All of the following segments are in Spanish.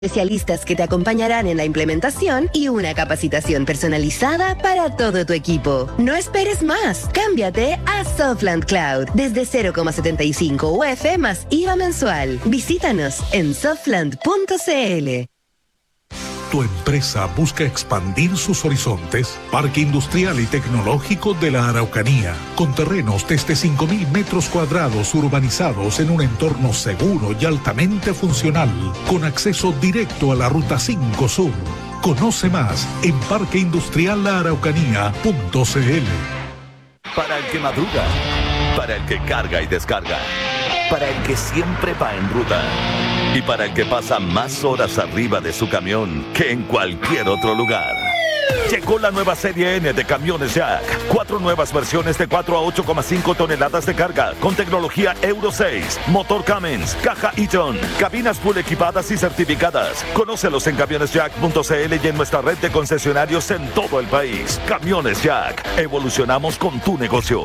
especialistas que te acompañarán en la implementación y una capacitación personalizada para todo tu equipo. No esperes más. Cámbiate a Softland Cloud desde 0,75 UF más IVA mensual. Visítanos en softland.cl. ¿Tu empresa busca expandir sus horizontes? Parque Industrial y Tecnológico de la Araucanía, con terrenos desde 5.000 metros cuadrados urbanizados en un entorno seguro y altamente funcional, con acceso directo a la Ruta 5 Sur. Conoce más en parqueindustriallaaraucanía.cl. Para el que madruga, para el que carga y descarga, para el que siempre va en ruta y para el que pasa más horas arriba de su camión que en cualquier otro lugar. Llegó la nueva serie N de camiones Jack. 4 nuevas versiones de 4 a 8,5 toneladas de carga con tecnología Euro 6, motor Cummins, caja Eaton, cabinas full equipadas y certificadas. Conócelos en camionesjack.cl y en nuestra red de concesionarios en todo el país. Camiones Jack. Evolucionamos con tu negocio.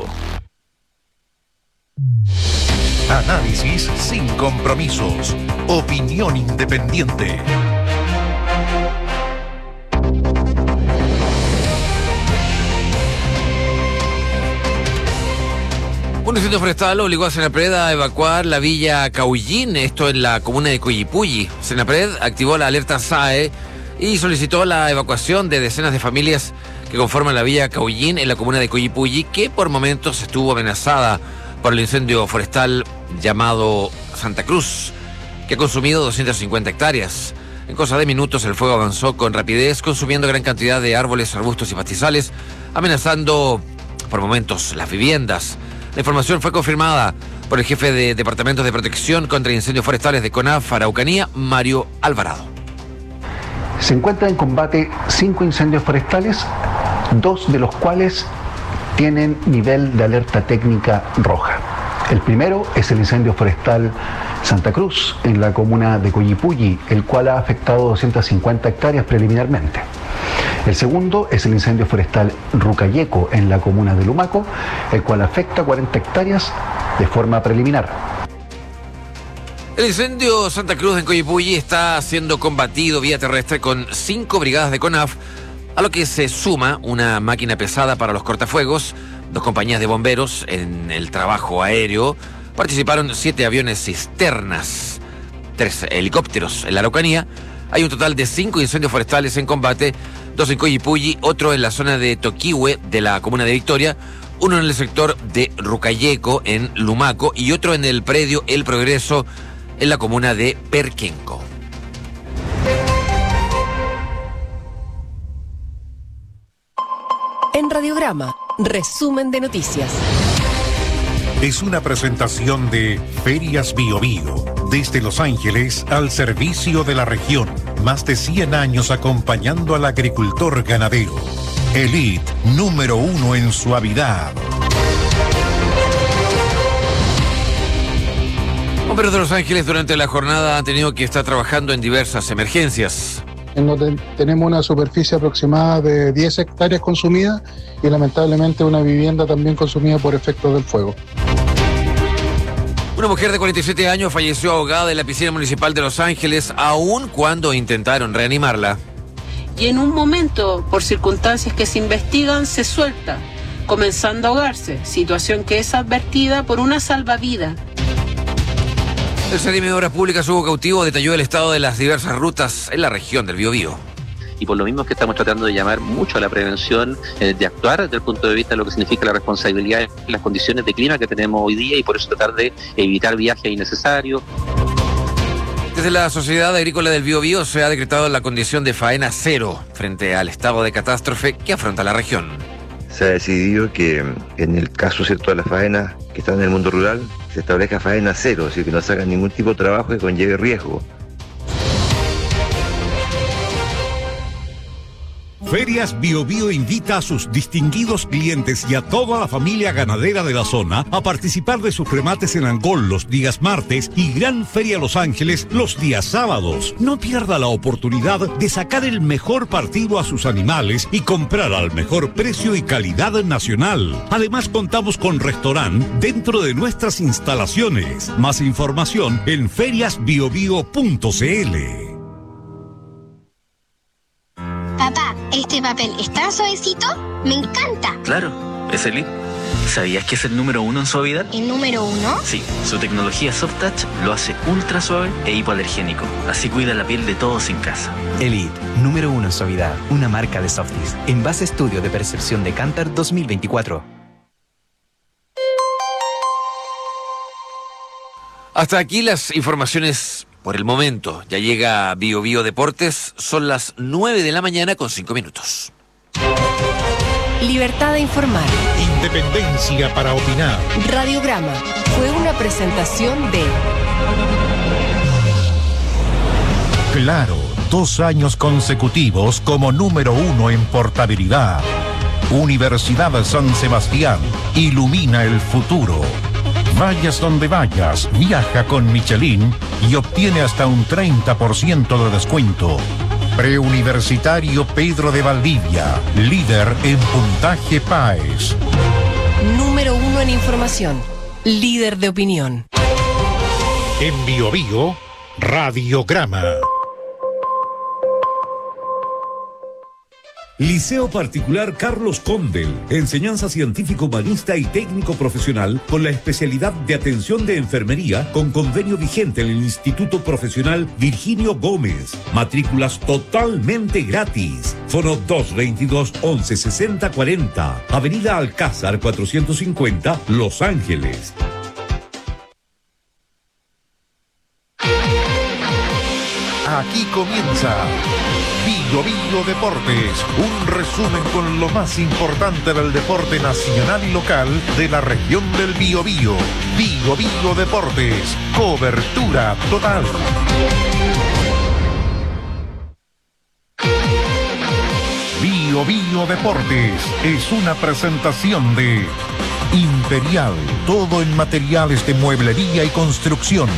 Análisis sin compromisos. Opinión independiente. Un incendio forestal obligó a Senapred a evacuar la villa Caullín, esto en la comuna de Coyipulli. Senapred activó la alerta SAE y solicitó la evacuación de decenas de familias que conforman la villa Caullín en la comuna de Coyipulli, que por momentos estuvo amenazada por el incendio forestal llamado Santa Cruz, que ha consumido 250 hectáreas. En cosa de minutos el fuego avanzó con rapidez, consumiendo gran cantidad de árboles, arbustos y pastizales, amenazando por momentos las viviendas. La información fue confirmada por el jefe de Departamentos de Protección contra Incendios Forestales de CONAF Araucanía, Mario Alvarado. Se encuentran en combate 5 incendios forestales, 2 de los cuales tienen nivel de alerta técnica roja. El primero es el incendio forestal Santa Cruz, en la comuna de Coyipulli, el cual ha afectado 250 hectáreas preliminarmente. El segundo es el incendio forestal Rucayeco, en la comuna de Lumaco, el cual afecta 40 hectáreas de forma preliminar. El incendio Santa Cruz en Coyipulli está siendo combatido vía terrestre con 5 brigadas de CONAF, a lo que se suma una máquina pesada para los cortafuegos, 2 compañías de bomberos. En el trabajo aéreo participaron 7 aviones cisternas, 3 helicópteros. En la Araucanía hay un total de 5 incendios forestales en combate, 2 en Coyipulli, otro en la zona de Toquihue de la comuna de Victoria, uno en el sector de Rucayeco en Lumaco y otro en el predio El Progreso en la comuna de Perquenco. En Radiograma, resumen de noticias. Es una presentación de Ferias Bio Bio, desde Los Ángeles al servicio de la región. Más de 100 años acompañando al agricultor ganadero. Elite, número 1 en suavidad. Bomberos de Los Ángeles durante la jornada han tenido que estar trabajando en diversas emergencias. Tenemos una superficie aproximada de 10 hectáreas consumidas y lamentablemente una vivienda también consumida por efectos del fuego. Una mujer de 47 años falleció ahogada en la piscina municipal de Los Ángeles, aun cuando intentaron reanimarla. Y en un momento, por circunstancias que se investigan, se suelta, comenzando a ahogarse, situación que es advertida por una salvavidas. El CERIM de Obras Públicas Hugo Cautivo detalló el estado de las diversas rutas en la región del Biobío. Y por lo mismo es que estamos tratando de llamar mucho a la prevención, de actuar desde el punto de vista de lo que significa la responsabilidad en las condiciones de clima que tenemos hoy día y por eso tratar de evitar viajes innecesarios. Desde la Sociedad Agrícola del Biobío se ha decretado la condición de faena cero frente al estado de catástrofe que afronta la región. Se ha decidido que en el caso, ¿cierto?, de las faenas que están en el mundo rural, se establezca faena cero, es decir, que no se haga ningún tipo de trabajo que conlleve riesgo. Ferias Bio Bio invita a sus distinguidos clientes y a toda la familia ganadera de la zona a participar de sus remates en Angol los días martes y Gran Feria Los Ángeles los días sábados. No pierda la oportunidad de sacar el mejor partido a sus animales y comprar al mejor precio y calidad nacional. Además, contamos con restaurante dentro de nuestras instalaciones. Más información en feriasbiobio.cl. este papel es tan suavecito, me encanta. Claro, es Elite. ¿Sabías que es el número 1 en suavidad? ¿El número 1? Sí, su tecnología Soft Touch lo hace ultra suave e hipoalergénico. Así cuida la piel de todos en casa. Elite, número 1 en suavidad, una marca de Softis. En base a estudio de percepción de Kantar 2024. Hasta aquí las informaciones por el momento. Ya llega Bio Bio Deportes. Son las 9 de la mañana con 5 minutos. Libertad de informar. Independencia para opinar. Radiograma fue una presentación de Claro, 2 años consecutivos como número 1 en portabilidad. Universidad San Sebastián, ilumina el futuro. Vayas donde vayas, viaja con Michelin y obtiene hasta un 30% de descuento. Preuniversitario Pedro de Valdivia, líder en puntaje PAES. Número 1 en información, líder de opinión. En Bio Bio, Radiograma. Liceo Particular Carlos Condel, enseñanza científico-humanista y técnico profesional con la especialidad de atención de enfermería con convenio vigente en el Instituto Profesional Virginio Gómez. Matrículas totalmente gratis. Fono 222-116040. Avenida Alcázar 450, Los Ángeles. Aquí comienza Bio Bio Deportes, un resumen con lo más importante del deporte nacional y local de la región del Biobío. Bio Bio Deportes, cobertura total. Bio Bio Deportes es una presentación de Imperial, todo en materiales de mueblería y construcción.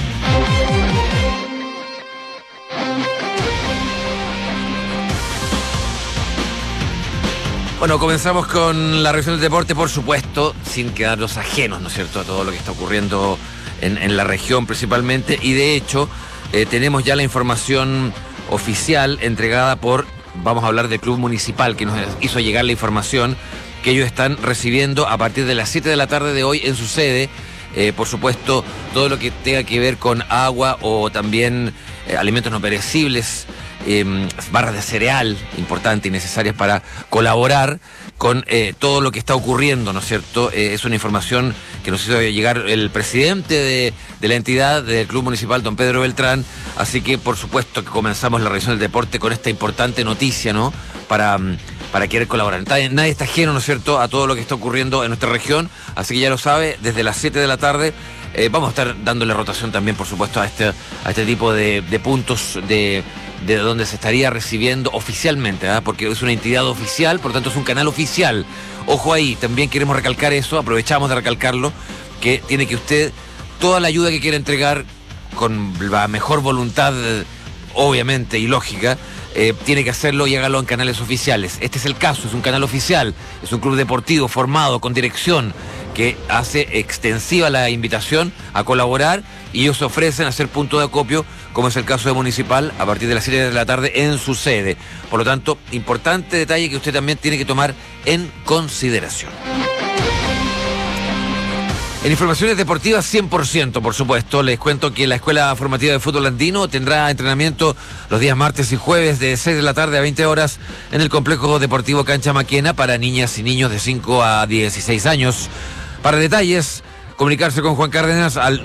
Bueno, comenzamos con la revisión del deporte, por supuesto, sin quedarnos ajenos, ¿no es cierto?, a todo lo que está ocurriendo en la región principalmente. Y de hecho, tenemos ya la información oficial entregada por, vamos a hablar del Club Municipal, que nos hizo llegar la información que ellos están recibiendo a partir de las 7 de la tarde de hoy en su sede. Por supuesto, todo lo que tenga que ver con agua o también alimentos no perecibles, barras de cereal importantes y necesarias para colaborar con todo lo que está ocurriendo, ¿no es cierto? Es una información que nos hizo llegar el presidente de la entidad, del Club Municipal, don Pedro Beltrán, así que por supuesto que comenzamos la revisión del deporte con esta importante noticia, ¿no? Para querer colaborar. Nadie está ajeno, ¿no es cierto?, a todo lo que está ocurriendo en nuestra región, así que ya lo sabe, desde las 7 de la tarde vamos a estar dándole rotación también, por supuesto, a este tipo de puntos de donde se estaría recibiendo oficialmente, ¿eh? Porque es una entidad oficial, por lo tanto es un canal oficial. Ojo ahí, también queremos recalcar eso, aprovechamos de recalcarlo, que tiene que usted, toda la ayuda que quiera entregar, con la mejor voluntad, obviamente, y lógica, tiene que hacerlo y hágalo en canales oficiales. Este es el caso, es un canal oficial, es un club deportivo formado con dirección que hace extensiva la invitación a colaborar y ellos ofrecen hacer punto de acopio, como es el caso de Municipal, a partir de las 7 de la tarde en su sede. Por lo tanto, importante detalle que usted también tiene que tomar en consideración. En informaciones deportivas 100%, por supuesto, les cuento que la Escuela Formativa de Fútbol Andino tendrá entrenamiento los días martes y jueves de 6 de la tarde a 20 horas en el Complejo Deportivo Cancha Maquena para niñas y niños de 5 a 16 años. Para detalles, comunicarse con Juan Cárdenas al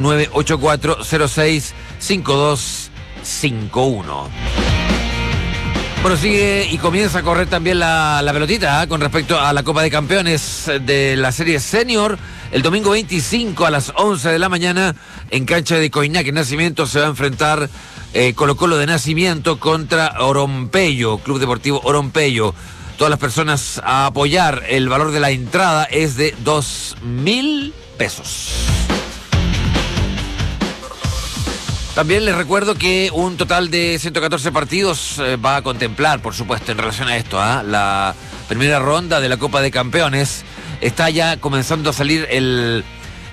984-06-5251. Bueno, sigue y comienza a correr también la pelotita con respecto a la Copa de Campeones de la Serie Senior. El domingo 25 a las 11 de la mañana en cancha de Coinac, en Nacimiento, se va a enfrentar Colo-Colo de Nacimiento contra Orompeyo, Club Deportivo Orompeyo. Todas las personas a apoyar, el valor de la entrada es de 2.000 pesos. También les recuerdo que un total de 114 partidos va a contemplar, por supuesto, en relación a esto, la primera ronda de la Copa de Campeones. Está ya comenzando a salir el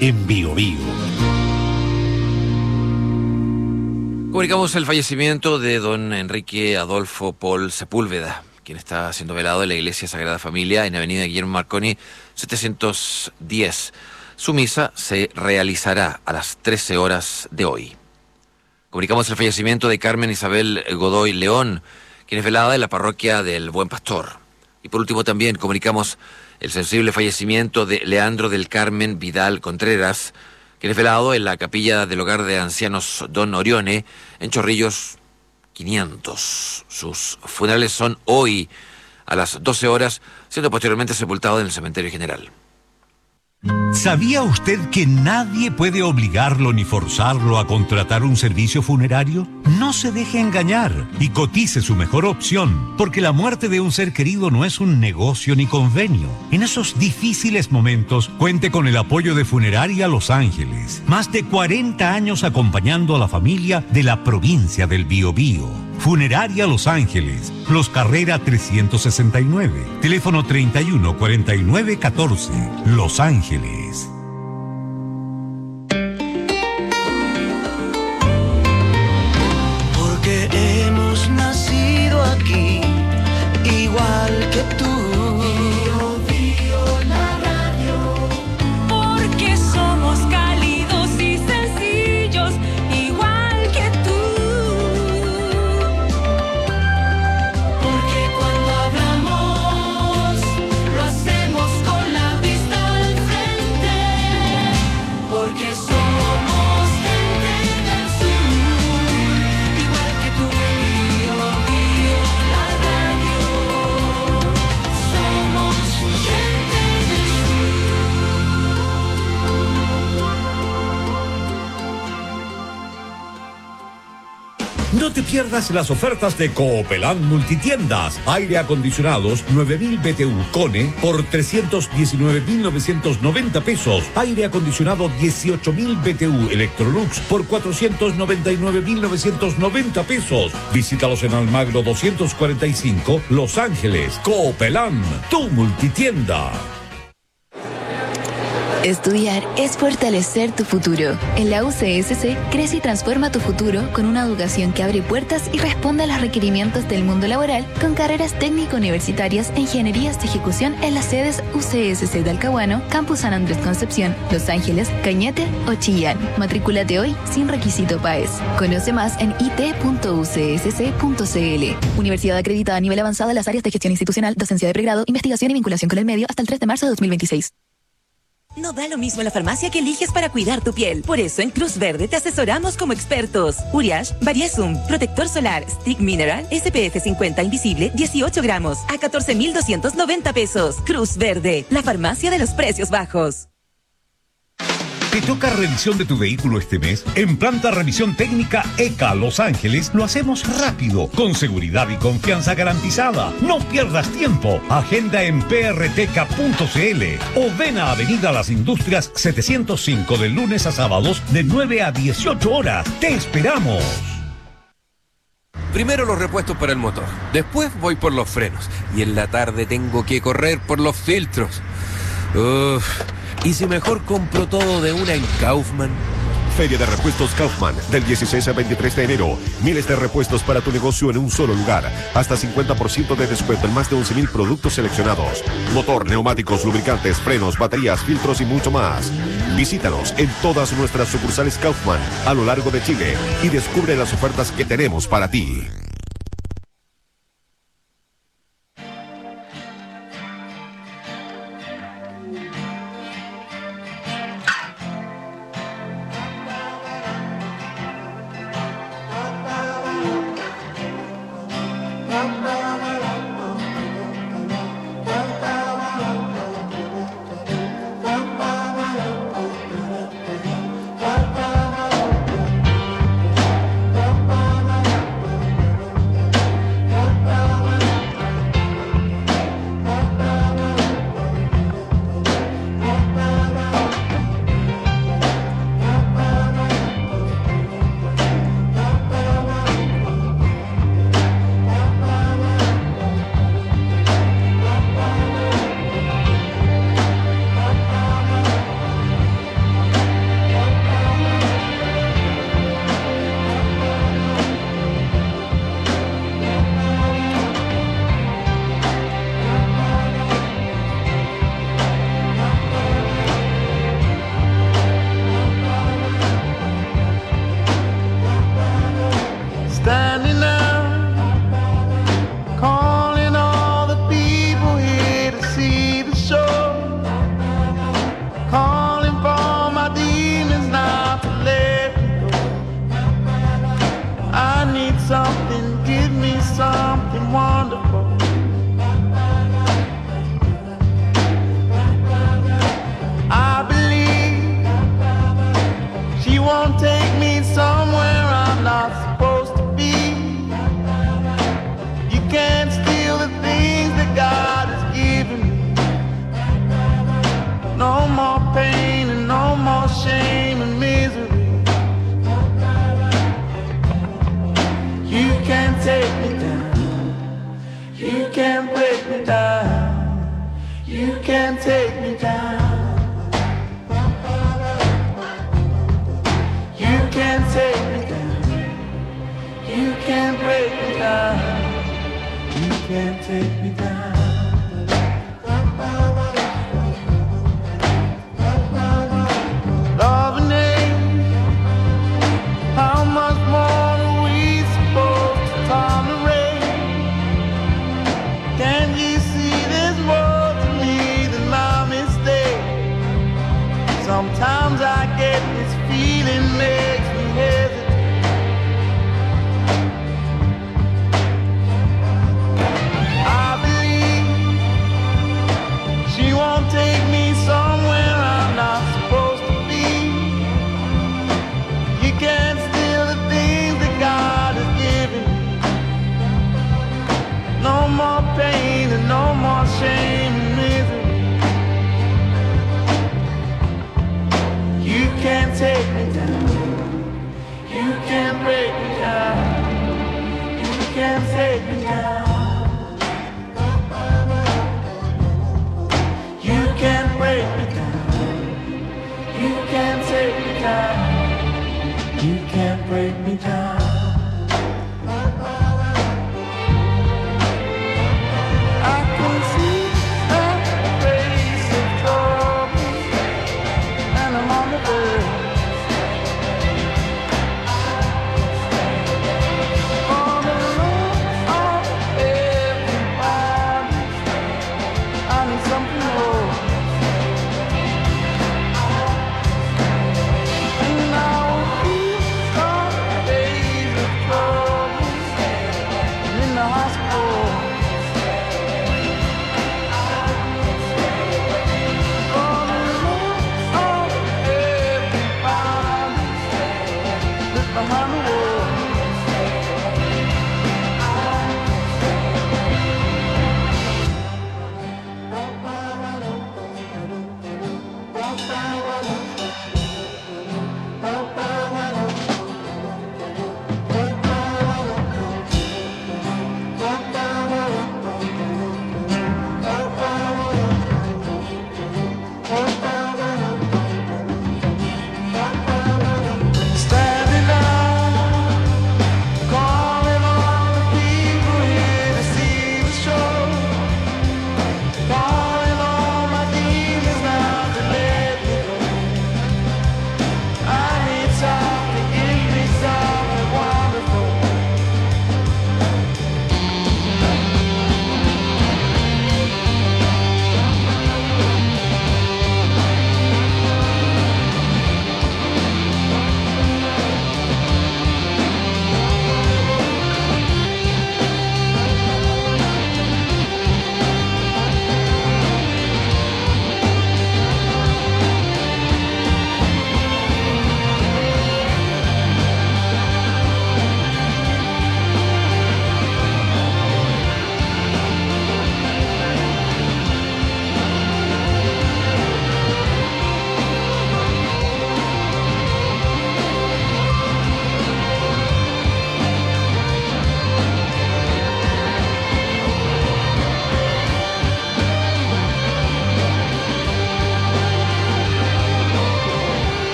en Biobío. Comunicamos el fallecimiento de don Enrique Adolfo Paul Sepúlveda, quien está siendo velado en la Iglesia Sagrada Familia en Avenida Guillermo Marconi 710. Su misa se realizará a las 13 horas de hoy. Comunicamos el fallecimiento de Carmen Isabel Godoy León, quien es velada en la parroquia del Buen Pastor. Y por último también comunicamos el sensible fallecimiento de Leandro del Carmen Vidal Contreras, quien es velado en la capilla del Hogar de Ancianos Don Orione, en Chorrillos 500. Sus funerales son hoy a las 12 horas, siendo posteriormente sepultado en el cementerio general. ¿Sabía usted que nadie puede obligarlo ni forzarlo a contratar un servicio funerario? No se deje engañar y cotice su mejor opción, porque la muerte de un ser querido no es un negocio ni convenio. En esos difíciles momentos, cuente con el apoyo de Funeraria Los Ángeles. Más de 40 años acompañando a la familia de la provincia del Biobío. Funeraria Los Ángeles, Los Carrera 369, teléfono 31 49 14, Los Ángeles. Porque hemos nacido aquí, igual que tú. La radio. Porque somos cálidos y sencillos, igual que tú. Porque cuando hablamos, lo hacemos con la vista al frente. Porque somos gente del sur, igual que tú. La radio. Somos gente del No te pierdas las ofertas de Coopelán Multitiendas. Aire acondicionados 9.000 BTU Kone por 319.990 pesos. Aire acondicionado 18.000 BTU Electrolux por 499.990 pesos. Visítalos en Almagro 245, Los Ángeles. Coopelán, tu multitienda. Estudiar es fortalecer tu futuro. En la UCSC, crece y transforma tu futuro con una educación que abre puertas y responde a los requerimientos del mundo laboral con carreras técnico-universitarias e ingenierías de ejecución en las sedes UCSC de Talcahuano, Campus San Andrés Concepción, Los Ángeles, Cañete o Chillán. Matrículate hoy sin requisito PAES. Conoce más en it.ucsc.cl. Universidad acreditada a nivel avanzado en las áreas de gestión institucional, docencia de pregrado, investigación y vinculación con el medio hasta el 3 de marzo de 2026. No da lo mismo la farmacia que eliges para cuidar tu piel. Por eso en Cruz Verde te asesoramos como expertos. Uriage, Variesum, protector solar, Stick Mineral, SPF 50 invisible, 18 gramos, a 14.290 pesos. Cruz Verde, la farmacia de los precios bajos. ¿Te toca revisión de tu vehículo este mes? En Planta Revisión Técnica ECA Los Ángeles lo hacemos rápido, con seguridad y confianza garantizada. No pierdas tiempo. Agenda en prtk.cl o ven a Avenida Las Industrias 705 de lunes a sábados de 9 a 18 horas. ¡Te esperamos! Primero los repuestos para el motor, después voy por los frenos y en la tarde tengo que correr por los filtros. ¿Y si mejor compro todo de una en Kaufman? Feria de Repuestos Kaufman, del 16 al 23 de enero. Miles de repuestos para tu negocio en un solo lugar. Hasta 50% de descuento en más de 11.000 productos seleccionados. Motor, neumáticos, lubricantes, frenos, baterías, filtros y mucho más. Visítanos en todas nuestras sucursales Kaufman a lo largo de Chile y descubre las ofertas que tenemos para ti. wonderful. I believe she won't take me somewhere I'm not supposed to be. You can't steal the things that God has given me. No more pain and no more shame and misery. You can't take me down. You can't break me down. You can't take me down. You can't take me down. You can't break me down. You can't take me down. Love and hate, how much more are we supposed to tolerate? Can't you see there's more to me than my mistake? Sometimes I get this feeling makes me hesitate. I believe she won't take me somewhere I'm not supposed to be. You can't steal the things that God has given me. No more pain and no more shame and misery. You can't take me down. You can't break me down. You can't take me down. You can't break me down. You can't take me down. You can't break me down. I can see that face of trouble, and I'm on the verge. On the road of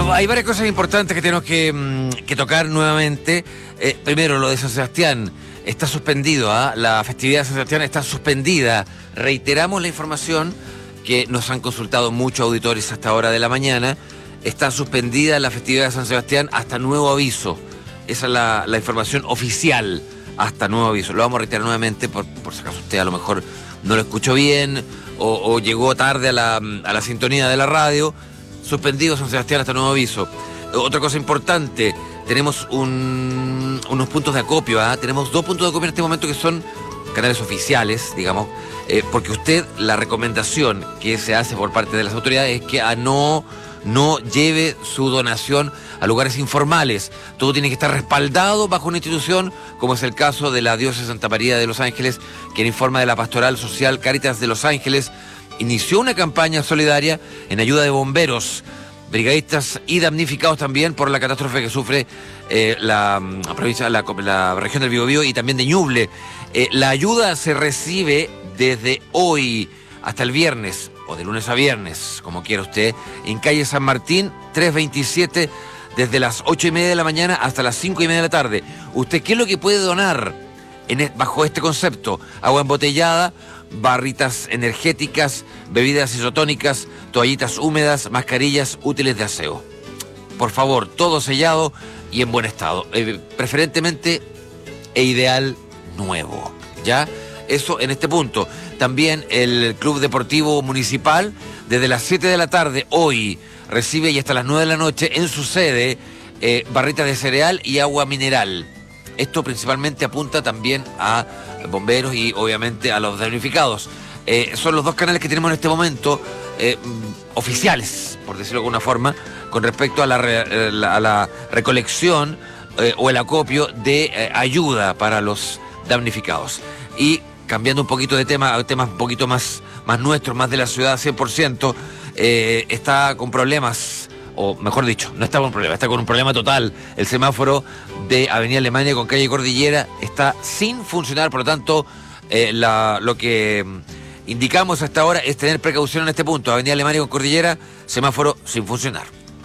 Bueno, hay varias cosas importantes que tenemos que tocar nuevamente. Primero, lo de San Sebastián. Está suspendido, la festividad de San Sebastián está suspendida. Reiteramos la información que nos han consultado muchos auditores hasta hora de la mañana. Está suspendida la festividad de San Sebastián hasta nuevo aviso. Esa es la información oficial, hasta nuevo aviso. Lo vamos a reiterar nuevamente por si acaso usted a lo mejor no lo escuchó bien o llegó tarde a la sintonía de la radio. Suspendido San Sebastián hasta nuevo aviso. Otra cosa importante, tenemos unos puntos de acopio. Tenemos 2 puntos de acopio en este momento que son canales oficiales, digamos, porque la recomendación que se hace por parte de las autoridades es que no lleve su donación a lugares informales. Todo tiene que estar respaldado bajo una institución, como es el caso de la Diócesis de Santa María de Los Ángeles, quien informa de la Pastoral Social Cáritas de Los Ángeles. Inició una campaña solidaria en ayuda de bomberos, brigadistas y damnificados también por la catástrofe que sufre la región del Biobío y también de Ñuble. La ayuda se recibe desde hoy hasta el viernes, o de lunes a viernes, como quiera usted, en calle San Martín, 327, desde las 8:30 de la mañana hasta las 5:30 de la tarde. ¿Usted qué es lo que puede donar bajo este concepto? Agua embotellada, barritas energéticas, bebidas isotónicas, toallitas húmedas, mascarillas, útiles de aseo. Por favor, todo sellado y en buen estado. Preferentemente e ideal nuevo. ¿Ya? Eso en este punto. También el Club Deportivo Municipal, desde las 7 de la tarde hoy, recibe y hasta las 9 de la noche en su sede barritas de cereal y agua mineral. Esto principalmente apunta también a bomberos y obviamente a los damnificados. Son los 2 canales que tenemos en este momento oficiales, por decirlo de alguna forma, con respecto a la recolección o el acopio de ayuda para los damnificados. Y cambiando un poquito de temas un poquito más nuestros, más de la ciudad 100%, está con problemas, o mejor dicho, no está con un problema, está con un problema total. El semáforo de Avenida Alemania con calle Cordillera está sin funcionar, por lo tanto, lo que indicamos hasta ahora es tener precaución en este punto. Avenida Alemania con Cordillera, semáforo sin funcionar.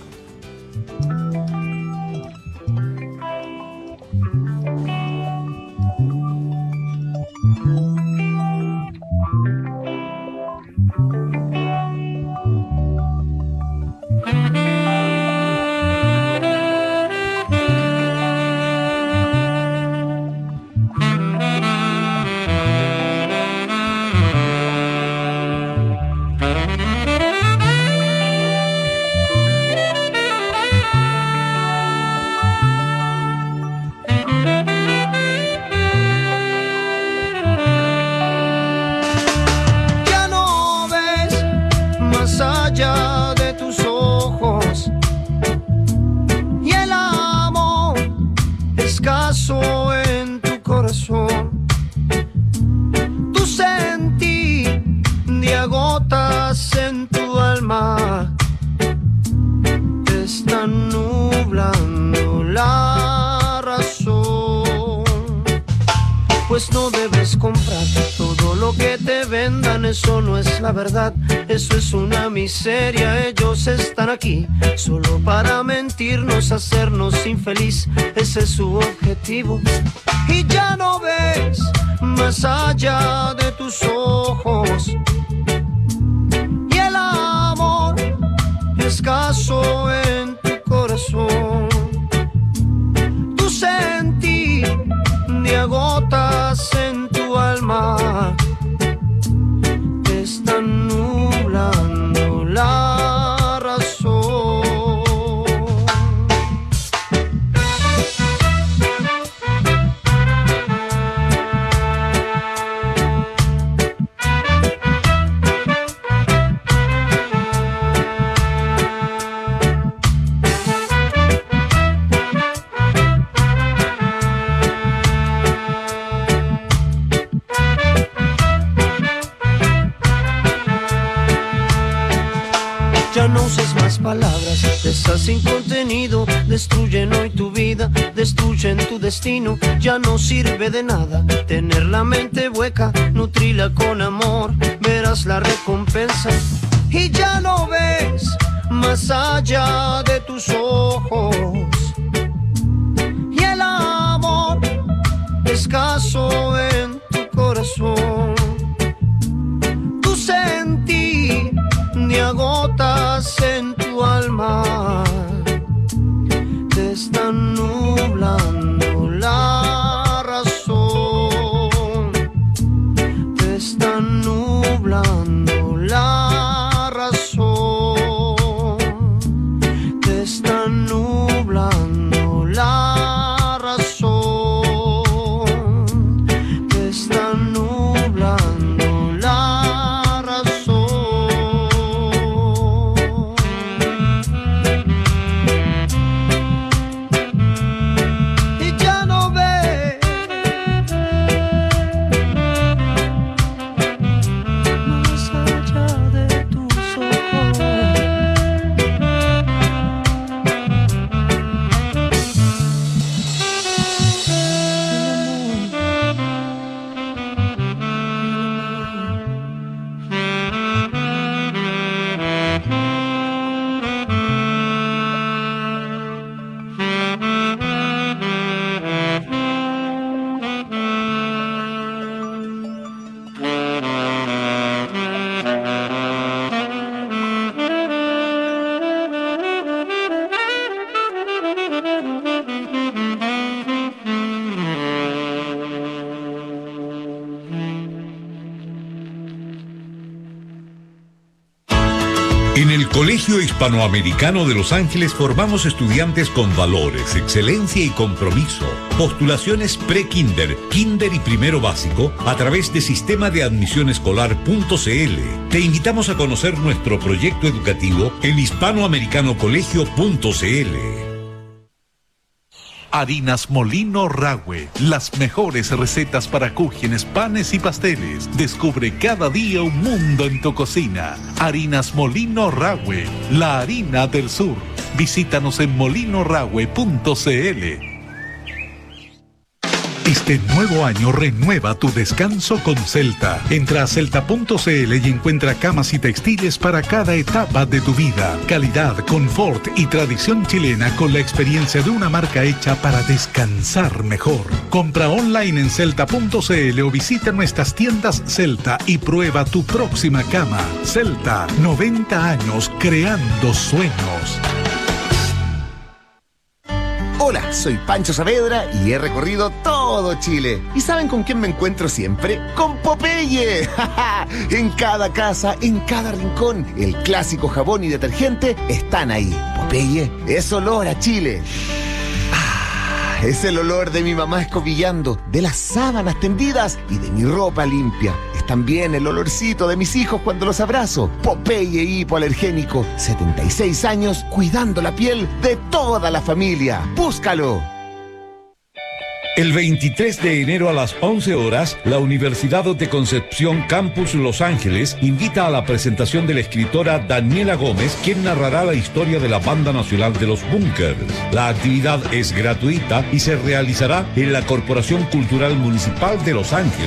La verdad, eso es una miseria. Ellos están aquí solo para mentirnos, hacernos infeliz. Ese es su objetivo. Y ya no ves más allá de tus ojos. Y el amor escaso en tu corazón. Tu sentir de agotas en tu alma. Están nublando la razón. Ya no uses más palabras, esas sin contenido, destruyen hoy tu vida, destruyen tu destino. Ya no sirve de nada tener la mente hueca, nutrila con amor, verás la recompensa. Y ya no ves más allá de tus ojos. Y el amor escaso en tu corazón. Tu sentir de agotas en tu alma. Te están nublando la razón. Te están nublando la razón. Te están nublando la razón. Te están nublando la razón. Y ya no ves más allá de tus ojos. En el Colegio Hispanoamericano de Los Ángeles formamos estudiantes con valores, excelencia y compromiso. Postulaciones pre-kinder, kinder y primero básico a través de sistema de admisión escolar.cl. Te invitamos a conocer nuestro proyecto educativo en hispanoamericanocolegio.cl. Harinas Molino Rahue, las mejores recetas para cúgenes, panes y pasteles. Descubre cada día un mundo en tu cocina. Harinas Molino Rahue, la harina del sur. Visítanos en molinorahue.cl. Este nuevo año renueva tu descanso con Celta. Entra a celta.cl y encuentra camas y textiles para cada etapa de tu vida. Calidad, confort y tradición chilena con la experiencia de una marca hecha para descansar mejor. Compra online en celta.cl o visita nuestras tiendas Celta y prueba tu próxima cama. Celta, 90 años creando sueños. Hola, soy Pancho Saavedra y he recorrido todo Chile. ¿Y saben con quién me encuentro siempre? ¡Con Popeye! En cada casa, en cada rincón, el clásico jabón y detergente están ahí. Popeye es olor a Chile. Es el olor de mi mamá escobillando, de las sábanas tendidas y de mi ropa limpia. Es también el olorcito de mis hijos cuando los abrazo. Popeye hipoalergénico, 76 años cuidando la piel de toda la familia. ¡Búscalo! El 23 de enero a las 11 horas, la Universidad de Concepción Campus Los Ángeles invita a la presentación de la escritora Daniela Gómez, quien narrará la historia de la Banda Nacional de los Bunkers. La actividad es gratuita y se realizará en la Corporación Cultural Municipal de Los Ángeles.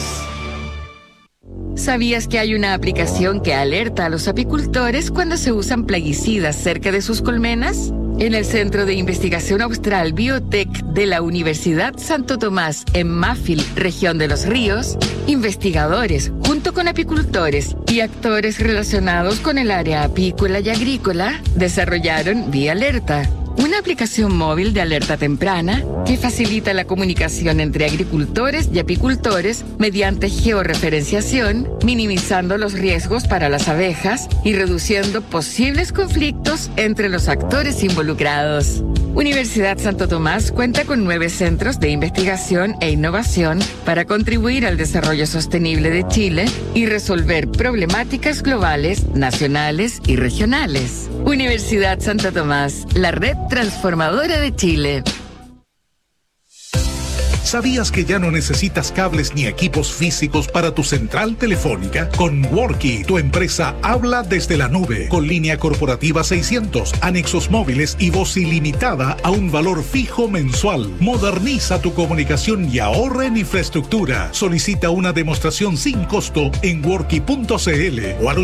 ¿Sabías que hay una aplicación que alerta a los apicultores cuando se usan plaguicidas cerca de sus colmenas? En el Centro de Investigación Austral Biotech de la Universidad Santo Tomás en Máfil, región de Los Ríos, investigadores, junto con apicultores y actores relacionados con el área apícola y agrícola, desarrollaron Vía Alerta, una aplicación móvil de alerta temprana que facilita la comunicación entre agricultores y apicultores mediante georreferenciación, minimizando los riesgos para las abejas y reduciendo posibles conflictos entre los actores involucrados. Universidad Santo Tomás cuenta con 9 centros de investigación e innovación para contribuir al desarrollo sostenible de Chile y resolver problemáticas globales, nacionales y regionales. Universidad Santo Tomás, la red transformadora de Chile. ¿Sabías que ya no necesitas cables ni equipos físicos para tu central telefónica? Con Worky, tu empresa habla desde la nube, con línea corporativa 600, anexos móviles y voz ilimitada a un valor fijo mensual. Moderniza tu comunicación y ahorra en infraestructura. Solicita una demostración sin costo en worky.cl o al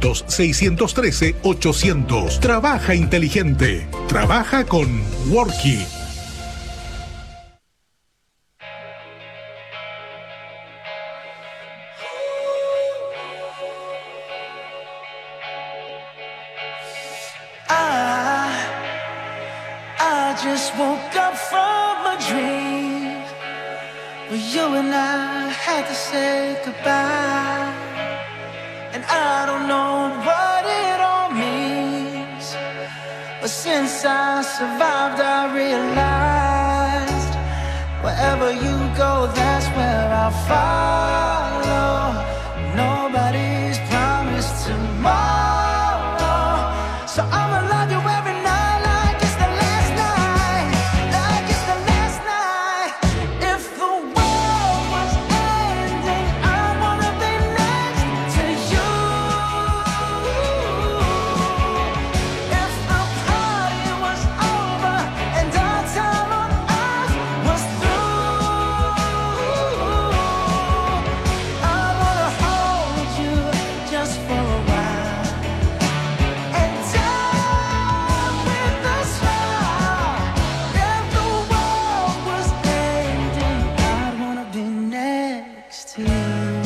800-613-800. Trabaja inteligente. Trabaja con Worky. I just woke up from a dream where you and I had to say goodbye, and I don't know what it all means, but since I survived I realized wherever you go, that's where I'll follow. Nobody's promised tomorrow, so I'ma love you every night like it's the last night, like it's the last night. If the world was ending, I wanna be next to you. If the party was over and our time on earth was through, I wanna hold you just for a while and die with a smile. If the world was ending, I'd wanna be next to you.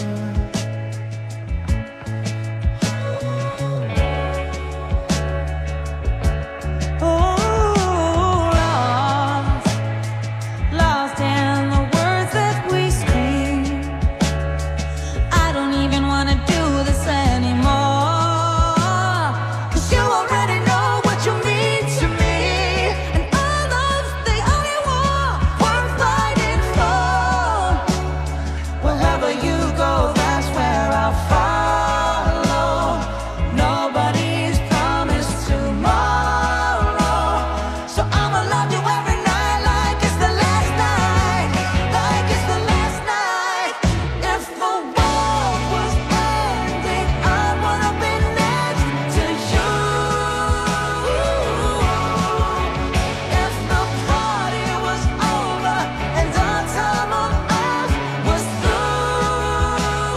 Lost in the words that we scream. I don't even wanna do this anymore, 'cause you already know what you mean to me, and all of the only war worth fighting for. Wherever you go, that's where I'll follow. Nobody's promised tomorrow, so I'ma love you every night like it's the last night, like it's the last night. If the world was ending, I wanna be next to you. If the party was over and our time on earth was through,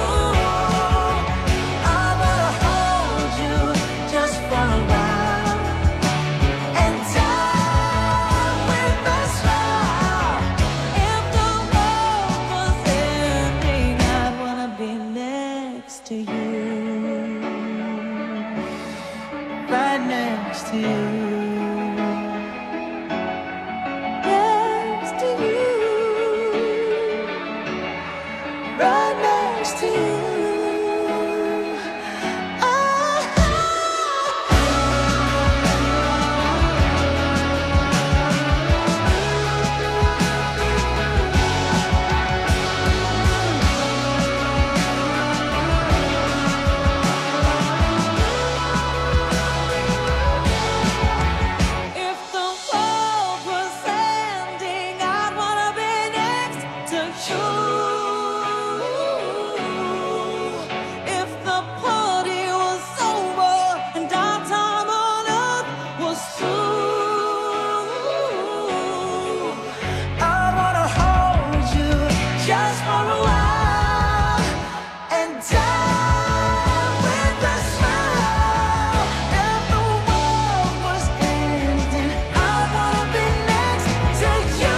I wanna hold you just for a while and die with a smile. If the world was ending, I'd wanna be next to you. Right next to you. Next to you. Right next to you. If the world was ending, I'd wanna be next to you. If the party was over and our time on earth was through, I wanna hold you just for a while and die with a smile. If the world was ending, I wanna be next to you.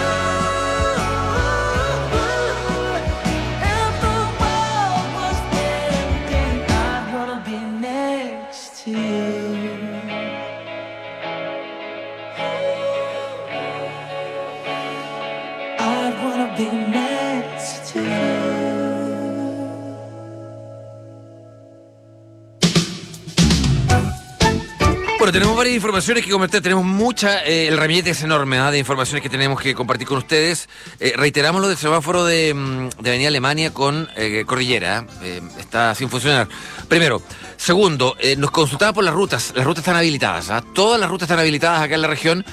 If the world was ending, I wanna be next to you. I wanna be next to you. Bueno, tenemos varias informaciones que comentar, tenemos mucha, el ramillete es enorme, de informaciones que tenemos que compartir con ustedes. Reiteramos lo del semáforo de Avenida Alemania con Cordillera, está sin funcionar. Primero. Segundo, nos consultaban por las rutas están habilitadas, todas las rutas están habilitadas acá en la región,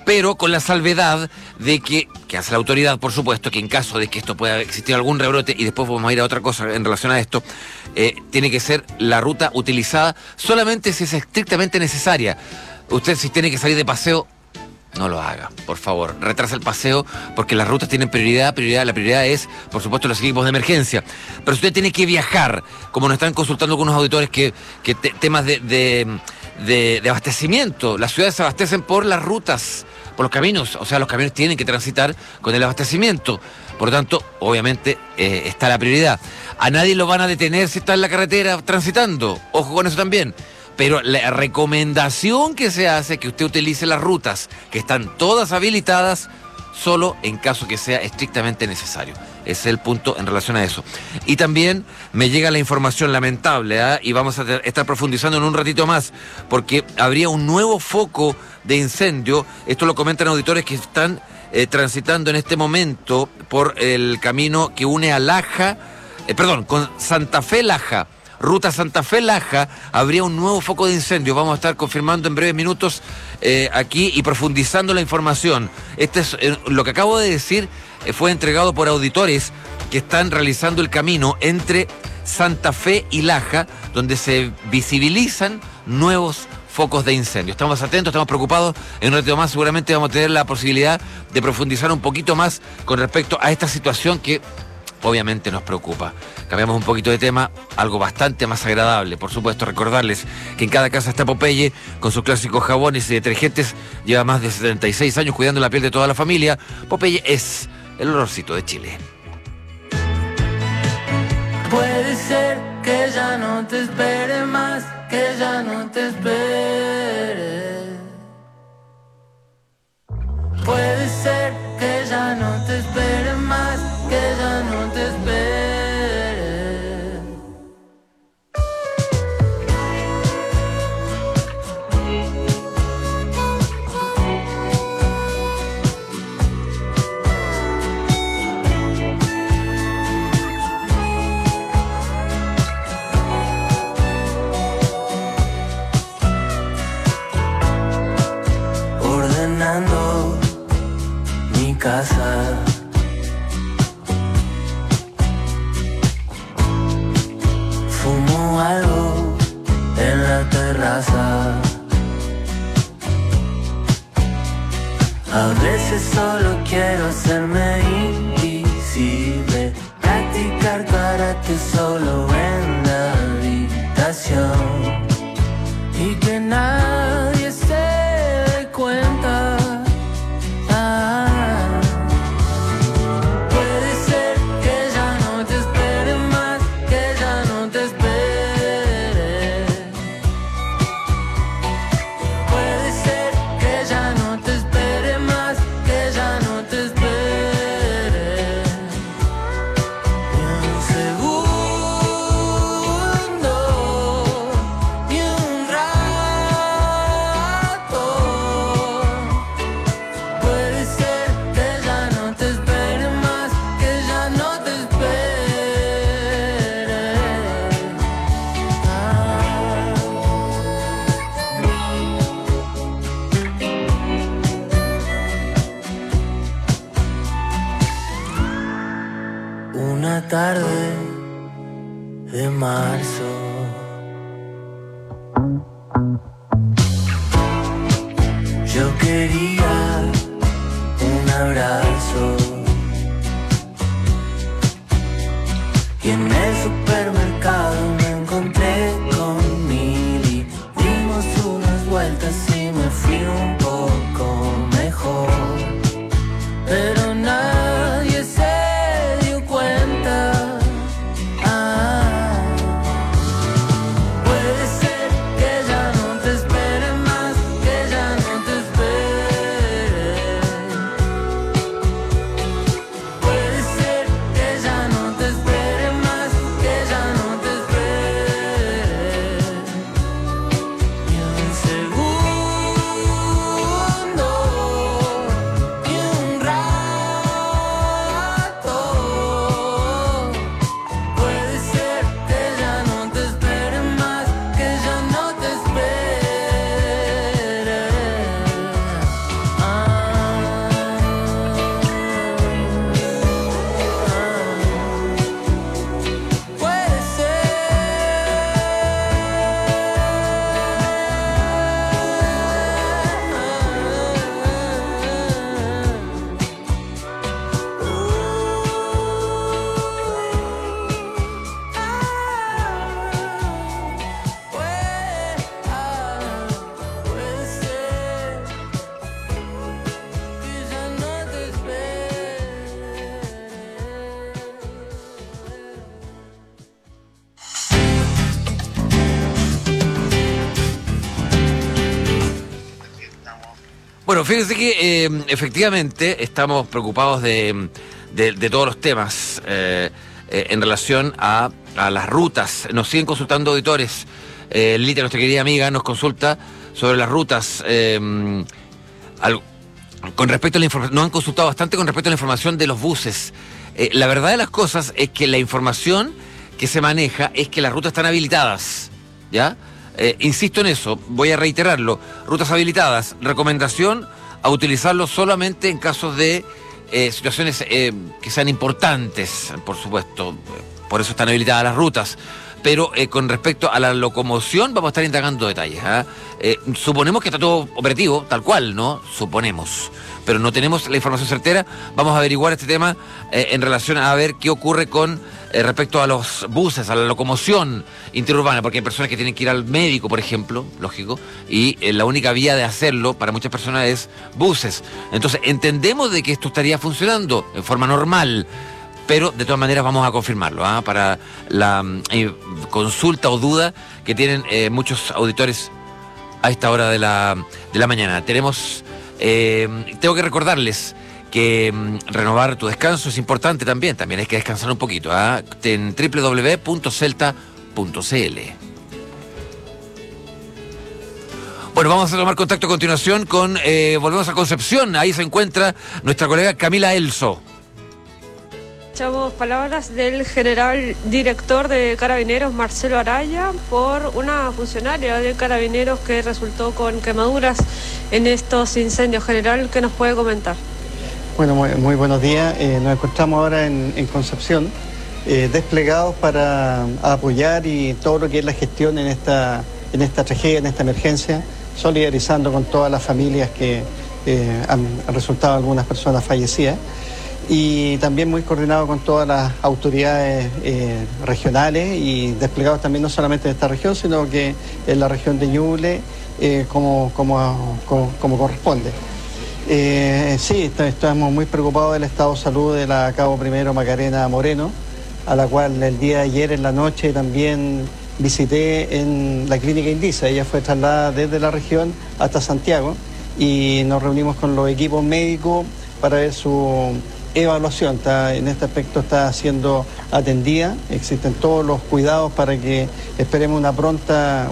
pero con la salvedad de que hace la autoridad, por supuesto, que en caso de que esto pueda existir algún rebrote, y después vamos a ir a otra cosa en relación a esto, tiene que ser la ruta utilizada solamente si es estrictamente necesaria. Usted, si tiene que salir de paseo, no lo haga, por favor. Retrasa el paseo porque las rutas tienen prioridad. La prioridad es, por supuesto, los equipos de emergencia. Pero si usted tiene que viajar, como nos están consultando algunos auditores, que temas de abastecimiento, las ciudades se abastecen por las rutas, por los caminos. O sea, los camiones tienen que transitar con el abastecimiento. Por lo tanto, obviamente, está la prioridad. A nadie lo van a detener si está en la carretera transitando. Ojo con eso también. Pero la recomendación que se hace es que usted utilice las rutas que están todas habilitadas solo en caso que sea estrictamente necesario. Ese es el punto en relación a eso. Y también me llega la información lamentable, y vamos a estar profundizando en un ratito más, porque habría un nuevo foco de incendio. Esto lo comentan auditores que están transitando en este momento por el camino que une a Laja, con Santa Fe Laja. Ruta Santa Fe Laja, habría un nuevo foco de incendio. Vamos a estar confirmando en breves minutos aquí y profundizando la información. Lo que acabo de decir fue entregado por auditores que están realizando el camino entre Santa Fe y Laja, donde se visibilizan nuevos focos de incendio. Estamos atentos, estamos preocupados. En un ratito más seguramente vamos a tener la posibilidad de profundizar un poquito más con respecto a esta situación que obviamente nos preocupa. Cambiamos un poquito de tema, algo bastante más agradable. Por supuesto, recordarles que en cada casa está Popeye, con sus clásicos jabones y detergentes. Lleva más de 76 años cuidando la piel de toda la familia. Popeye es el olorcito de Chile. Puede ser que ya no te espere más, que ya no te espere. Puede ser que ya no te espere más, que ya no te espere. Ordenando mi casa, fumo algo en la terraza. A veces solo quiero hacerme invisible, practicar karate solo en la habitación y que nadie se dé cuenta. Puede ser que ya no te espere más, que ya no te espere. Puede ser que ya no te espere más, que ya no te espere. Ni un segundo, ni un rato. Puede ser que ya no te espere más, que ya no te espere. Una tarde de marzo, yo quería un abrazo y en el supermercado me encontré con Mili. Dimos unas vueltas y me fui un poco mejor, pero nadie se dio cuenta. Puede ser que ya no te espere más, que ya no te espere. Bueno, fíjense que efectivamente estamos preocupados de todos los temas en relación a las rutas. Nos siguen consultando auditores. Lita, nuestra querida amiga, nos consulta sobre las rutas. Con respecto a la información, nos han consultado bastante con respecto a la información de los buses. La verdad de las cosas es que la información que se maneja es que las rutas están habilitadas, ¿ya? Insisto en eso, voy a reiterarlo. Rutas habilitadas, recomendación a utilizarlo solamente en casos de situaciones que sean importantes, por supuesto. Por eso están habilitadas las rutas. Pero con respecto a la locomoción vamos a estar indagando detalles. Suponemos que está todo operativo, tal cual, ¿no? Suponemos. Pero no tenemos la información certera. Vamos a averiguar este tema en relación a ver qué ocurre con respecto a los buses, a la locomoción interurbana, porque hay personas que tienen que ir al médico, por ejemplo, lógico, y la única vía de hacerlo para muchas personas es buses. Entonces, entendemos de que esto estaría funcionando en forma normal, pero de todas maneras vamos a confirmarlo, para la consulta o duda que tienen muchos auditores a esta hora de la mañana. Tengo que recordarles que renovar tu descanso es importante también hay que descansar un poquito, en www.celta.cl. Bueno, vamos a tomar contacto a continuación volvemos a Concepción, ahí se encuentra nuestra colega Camila Elso. Escuchamos palabras del general director de Carabineros, Marcelo Araya, por una funcionaria de Carabineros que resultó con quemaduras en estos incendios. General, ¿qué nos puede comentar? Bueno, muy buenos días. Nos encontramos ahora en Concepción, desplegados para apoyar y todo lo que es la gestión en esta tragedia, en esta emergencia, solidarizando con todas las familias que han resultado algunas personas fallecidas. Y también muy coordinado con todas las autoridades regionales y desplegados también no solamente en esta región, sino que en la región de Ñuble, como corresponde. Sí, estamos muy preocupados del estado de salud de la Cabo Primero Macarena Moreno, a la cual el día de ayer en la noche también visité en la clínica Indisa. Ella fue trasladada desde la región hasta Santiago y nos reunimos con los equipos médicos para ver su evaluación. En este aspecto está siendo atendida, existen todos los cuidados para que esperemos una pronta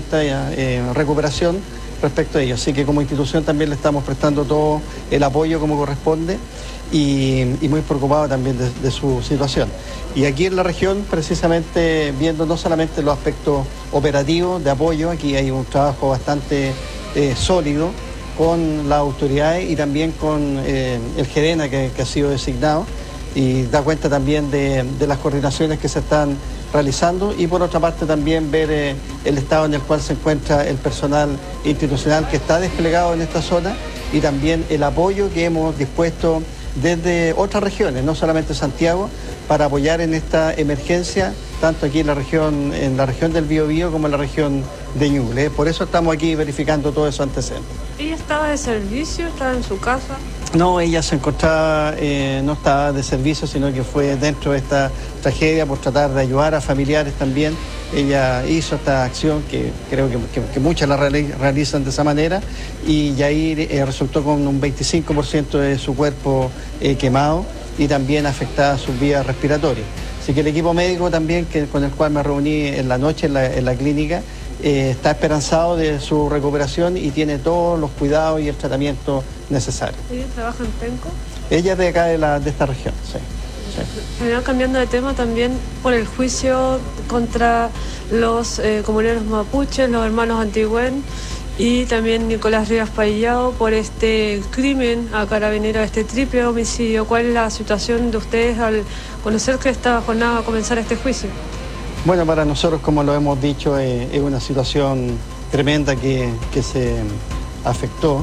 recuperación respecto a ello. Así que como institución también le estamos prestando todo el apoyo como corresponde y muy preocupado también de su situación. Y aquí en la región, precisamente viendo no solamente los aspectos operativos de apoyo, aquí hay un trabajo bastante sólido con las autoridades y también con el Gerena que ha sido designado y da cuenta también de las coordinaciones que se están realizando y por otra parte también ver el estado en el cual se encuentra el personal institucional que está desplegado en esta zona y también el apoyo que hemos dispuesto desde otras regiones, no solamente Santiago, para apoyar en esta emergencia, tanto aquí en la región del Biobío como en la región de Ñuble. Por eso estamos aquí verificando todos esos antecedentes. ¿Ella estaba de servicio? ¿Estaba en su casa? No, ella se encontraba, no estaba de servicio, sino que fue dentro de esta tragedia por tratar de ayudar a familiares también. Ella hizo esta acción que creo que muchas la realizan de esa manera y ahí resultó con un 25% de su cuerpo quemado y también afectada sus vías respiratorias. Así que el equipo médico también, con el cual me reuní en la noche en la clínica, está esperanzado de su recuperación y tiene todos los cuidados y el tratamiento necesario. ¿Ella trabaja en Penco? Ella es de acá, de esta región, sí. Cambiando de tema también por el juicio contra los comuneros mapuches, los hermanos Antigüen y también Nicolás Rivas Paillao por este crimen a Carabineros, este triple homicidio. ¿Cuál es la situación de ustedes al conocer que esta jornada va a comenzar este juicio? Bueno, para nosotros, como lo hemos dicho, es una situación tremenda que se afectó.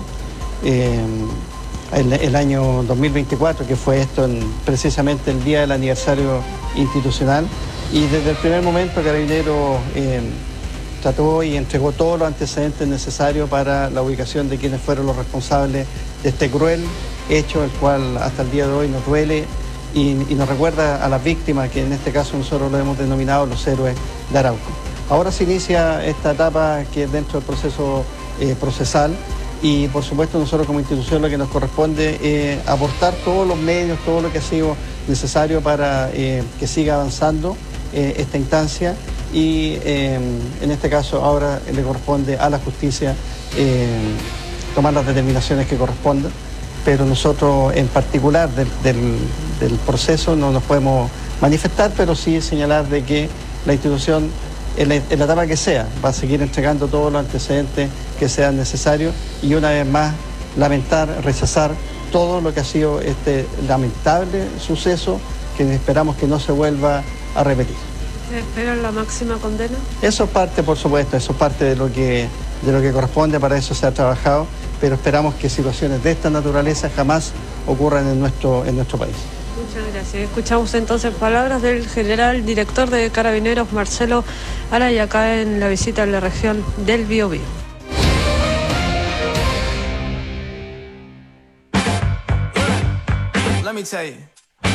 El año 2024, que fue esto precisamente el día del aniversario institucional, y desde el primer momento Carabineros trató y entregó todos los antecedentes necesarios para la ubicación de quienes fueron los responsables de este cruel hecho, el cual hasta el día de hoy nos duele y nos recuerda a las víctimas, que en este caso nosotros lo hemos denominado los héroes de Arauco. Ahora se inicia esta etapa que es dentro del proceso procesal, y por supuesto nosotros como institución lo que nos corresponde es aportar todos los medios, todo lo que ha sido necesario para que siga avanzando esta instancia y en este caso ahora le corresponde a la justicia tomar las determinaciones que correspondan, pero nosotros en particular del proceso no nos podemos manifestar, pero sí señalar de que la institución en la etapa que sea va a seguir entregando todos los antecedentes que sean necesarios y una vez más lamentar, rechazar todo lo que ha sido este lamentable suceso que esperamos que no se vuelva a repetir. ¿Se espera la máxima condena? Eso es parte, por supuesto, eso es parte de lo que corresponde, para eso se ha trabajado, pero esperamos que situaciones de esta naturaleza jamás ocurran en nuestro país. Muchas gracias. Escuchamos entonces palabras del general director de Carabineros, Marcelo Aray, acá en la visita a la región del Biobío. Let me tell you.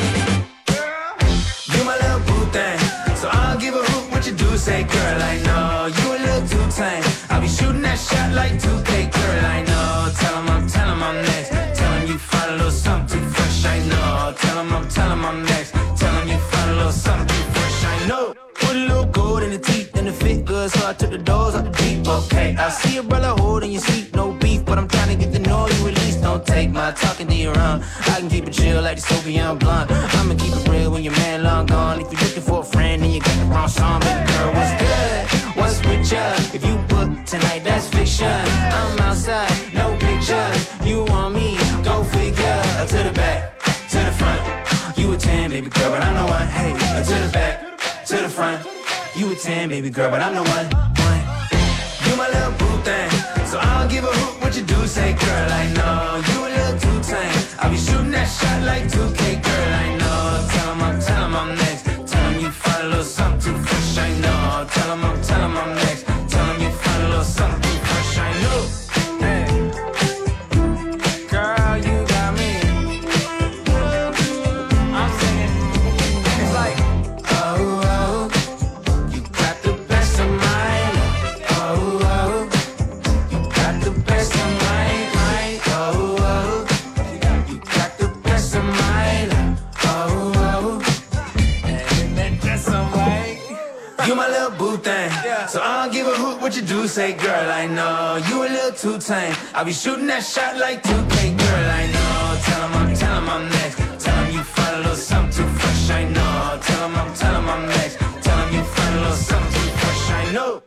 You my little boo thing, so I'll give a hoot what you do. Say, girl, I know you a little too tame. I'll be shooting that shot like 2K, girl, I know. Tell 'em I'm next. Tell 'em you find a little something too fresh, I know. Tell 'em I'm next. Tell 'em you find a little something too fresh, I know. Put a little gold in the teeth and it fit good, so I took the doors out the deep. Okay, I see a brother holding your seat, no beef, but I'm trying to get to know you at least. Don't take my talking to your own. I can keep it chill like the Soviet blunt. I'ma keep it real when your man long gone. If you're looking for a friend and you got the wrong song, baby girl, what's good? What's with ya? If you book tonight, that's fiction. I'm outside, no pictures. You want me? Go figure. To the back, to the front. You a 10, baby girl, but I'm the one. Hey, to the back, to the front. You a 10, baby girl, but I'm the one. You my little boo thing, so I'll give a hoot what you do. Say, girl, I know you a little too tame. I'll be shooting that shot like 2K, girl, I know. Tell 'em I'm next. Tell 'em you find a little something too fresh, I know. Tell 'em I'm next. Tell 'em you find a little something too fresh, I know. Hey, girl, you got me. I'm singing. It's like, oh, oh, you got the best of mine. Oh, oh, you got the best of mine. Oh, oh, you got the best of mine. Oh, oh, and that's alright. You my little boo thing, so I don't give a hoot what you do. Say, girl, I know you a little too tame. I'll be shooting that shot like 2K, girl, I know. Tell 'em I'm next. Tell 'em you find a little something too fresh, I know. Tell 'em I'm next. Tell 'em you find a little something too fresh, I know.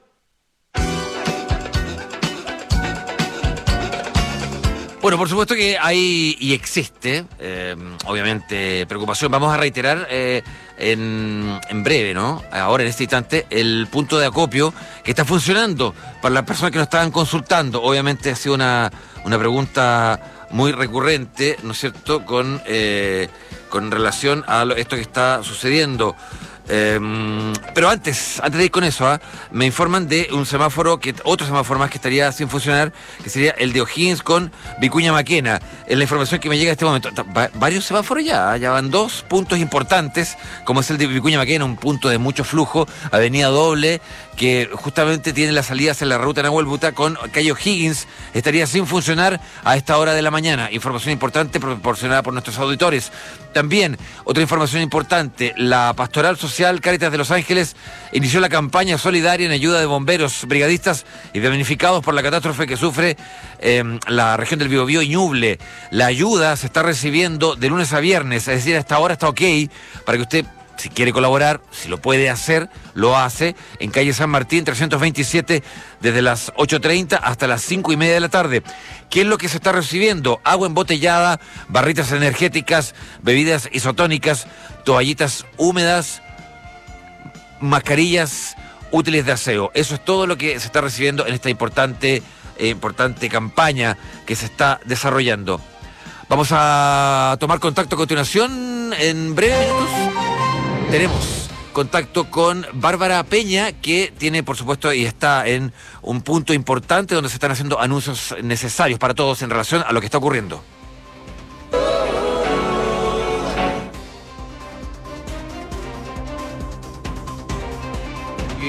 Bueno, por supuesto que hay y existe, obviamente, preocupación. Vamos a reiterar en breve, ¿no? Ahora, en este instante, el punto de acopio que está funcionando para las personas que nos estaban consultando. Obviamente ha sido una pregunta muy recurrente, ¿no es cierto?, con relación a esto que está sucediendo. Pero antes de ir con eso, me informan de un semáforo, otro semáforo más que estaría sin funcionar, que sería el de O'Higgins con Vicuña Maquena. Es la información que me llega en este momento. Varios semáforos ya van 2 puntos importantes, como es el de Vicuña Maquena, un punto de mucho flujo, avenida doble, que justamente tiene las salidas en la ruta Nahuel Buta con calle O'Higgins, estaría sin funcionar a esta hora de la mañana. Información importante proporcionada por nuestros auditores. También, otra información importante, la Pastoral Social Cáritas de Los Ángeles inició la campaña solidaria en ayuda de bomberos, brigadistas y damnificados por la catástrofe que sufre la región del Biobío y Ñuble. La ayuda se está recibiendo de lunes a viernes, es decir, hasta ahora está ok, para que usted, si quiere colaborar, si lo puede hacer, lo hace, en calle San Martín 327, desde las 8:30 hasta las 5:30 de la tarde. ¿Qué es lo que se está recibiendo? Agua embotellada, barritas energéticas, bebidas isotónicas, toallitas húmedas, mascarillas, útiles de aseo. Eso es todo lo que se está recibiendo en esta importante campaña que se está desarrollando. Vamos a tomar contacto a continuación en breves minutos. Tenemos contacto con Bárbara Peña, que tiene, por supuesto, y está en un punto importante donde se están haciendo anuncios necesarios para todos en relación a lo que está ocurriendo.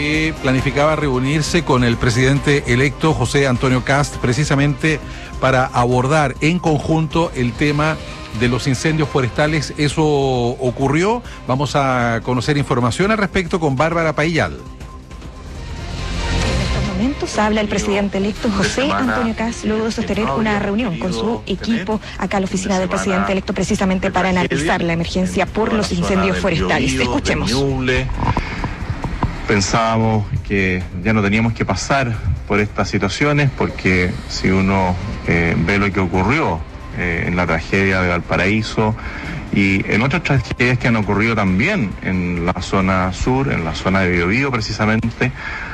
que planificaba reunirse con el presidente electo José Antonio Kast precisamente para abordar en conjunto el tema de los incendios forestales. Eso ocurrió. Vamos a conocer información al respecto con Bárbara Paillal. Habla el presidente electo José Antonio Kast luego de sostener una reunión con su equipo acá a la oficina del presidente electo precisamente para analizar la emergencia por los incendios forestales. Escuchemos. Pensábamos que ya no teníamos que pasar por estas situaciones porque si uno ve lo que ocurrió en la tragedia de Valparaíso y en otras tragedias que han ocurrido también en la zona sur, en la zona de Biobío precisamente,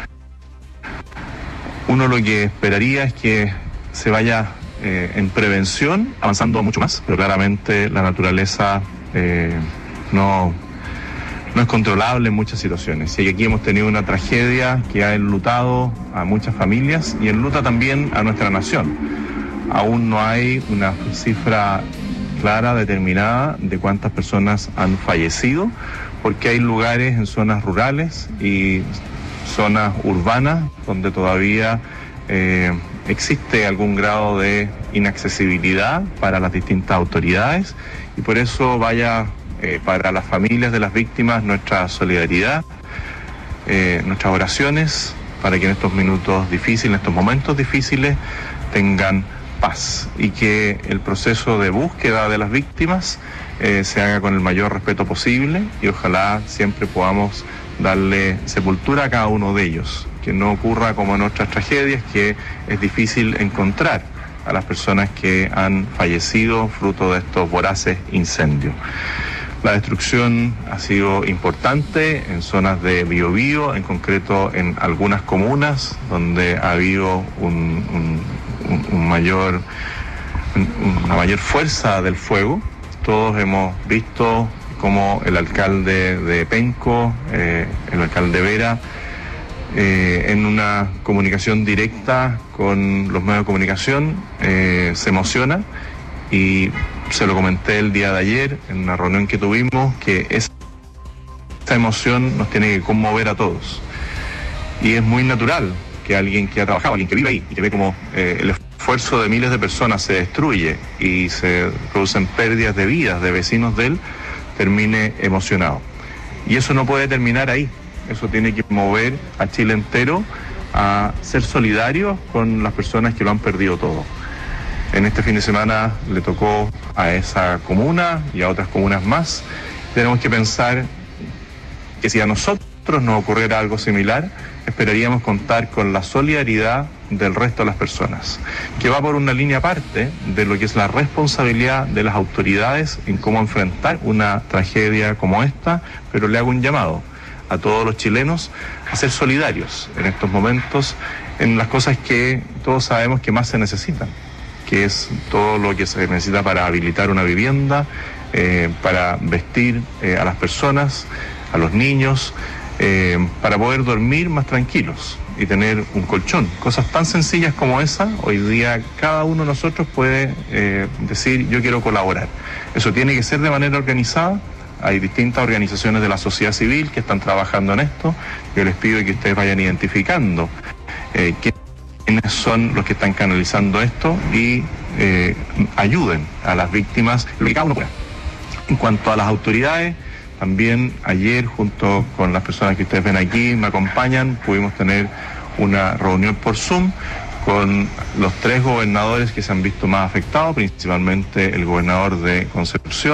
uno lo que esperaría es que se vaya en prevención, avanzando mucho más, pero claramente la naturaleza no es controlable en muchas situaciones. Y aquí hemos tenido una tragedia que ha enlutado a muchas familias y enluta también a nuestra nación. Aún no hay una cifra clara, determinada, de cuántas personas han fallecido, porque hay lugares en zonas rurales y zonas urbanas donde todavía existe algún grado de inaccesibilidad para las distintas autoridades y por eso vaya para las familias de las víctimas nuestra solidaridad, nuestras oraciones para que en estos minutos difíciles, en estos momentos difíciles tengan paz y que el proceso de búsqueda de las víctimas se haga con el mayor respeto posible y ojalá siempre podamos darle sepultura a cada uno de ellos, que no ocurra como en otras tragedias, que es difícil encontrar a las personas que han fallecido fruto de estos voraces incendios. La destrucción ha sido importante en zonas de Biobío, en concreto en algunas comunas donde ha habido una mayor fuerza del fuego. Todos hemos visto como el alcalde de Penco, el alcalde Vera, en una comunicación directa con los medios de comunicación, se emociona y se lo comenté el día de ayer en una reunión que tuvimos, que esta emoción nos tiene que conmover a todos. Y es muy natural que alguien que ha trabajado, alguien que vive ahí y que ve como el esfuerzo de miles de personas se destruye y se producen pérdidas de vidas de vecinos de él, termine emocionado. Y eso no puede terminar ahí, eso tiene que mover a Chile entero a ser solidarios con las personas que lo han perdido todo. En este fin de semana le tocó a esa comuna y a otras comunas más. Tenemos que pensar que si a nosotros nos ocurriera algo similar, esperaríamos contar con la solidaridad del resto de las personas, que va por una línea aparte de lo que es la responsabilidad de las autoridades en cómo enfrentar una tragedia como esta, pero le hago un llamado a todos los chilenos a ser solidarios en estos momentos en las cosas que todos sabemos que más se necesitan, que es todo lo que se necesita para habilitar una vivienda, para vestir a las personas, a los niños, para poder dormir más tranquilos y tener un colchón. Cosas tan sencillas como esa, hoy día cada uno de nosotros puede decir yo quiero colaborar. Eso tiene que ser de manera organizada. Hay distintas organizaciones de la sociedad civil que están trabajando en esto. Yo les pido que ustedes vayan identificando quiénes son los que están canalizando esto y ayuden a las víctimas lo que cada uno pueda. En cuanto a las autoridades, también ayer, junto con las personas que ustedes ven aquí, me acompañan, pudimos tener una reunión por Zoom con los 3 gobernadores que se han visto más afectados, principalmente el gobernador de Concepción.